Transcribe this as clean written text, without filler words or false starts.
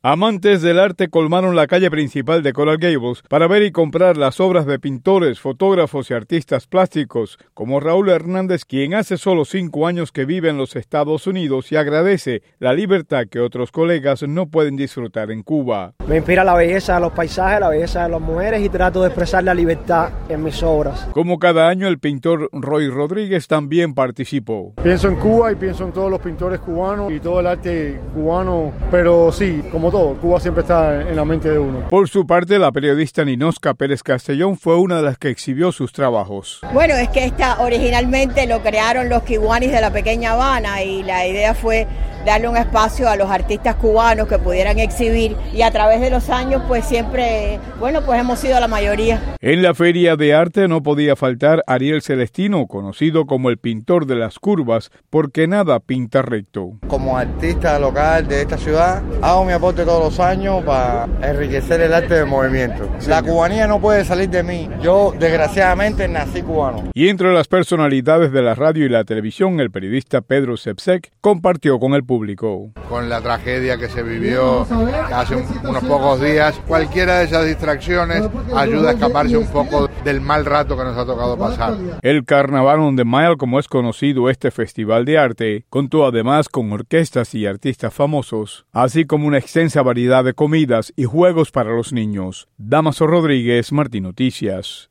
Amantes del arte colmaron la calle principal de Coral Gables para ver y comprar las obras de pintores, fotógrafos y artistas plásticos, como Raúl Hernández, quien hace solo 5 años que vive en los Estados Unidos y agradece la libertad que otros colegas no pueden disfrutar en Cuba. Me inspira la belleza de los paisajes, la belleza de las mujeres y trato de expresar la libertad en mis obras. Como cada año, el pintor Roy Rodríguez también participó. Pienso en Cuba y pienso en todos los pintores cubanos y todo el arte cubano, pero sí, como todo, Cuba siempre está en la mente de uno. Por su parte, la periodista Ninosca Pérez Castellón fue una de las que exhibió sus trabajos. Bueno, es que originalmente lo crearon los kiwanis de la Pequeña Habana y la idea fue darle un espacio a los artistas cubanos que pudieran exhibir, y a través de los años pues siempre, pues hemos sido la mayoría. En la Feria de Arte no podía faltar Ariel Celestino, conocido como el pintor de las curvas, porque nada pinta recto. Como artista local de esta ciudad, hago mi aporte todos los años para enriquecer el arte del movimiento. La cubanía no puede salir de mí. Yo, desgraciadamente, nací cubano. Y entre las personalidades de la radio y la televisión, el periodista Pedro Sepsek compartió con el público. Con la tragedia que se vivió hace unos pocos días, cualquiera de esas distracciones ayuda a escaparse un poco del mal rato que nos ha tocado pasar. El Carnaval on the Mile, como es conocido este festival de arte, contó además con orquestas y artistas famosos, así como una extensa variedad de comidas y juegos para los niños. Damaso Rodríguez, Martín Noticias.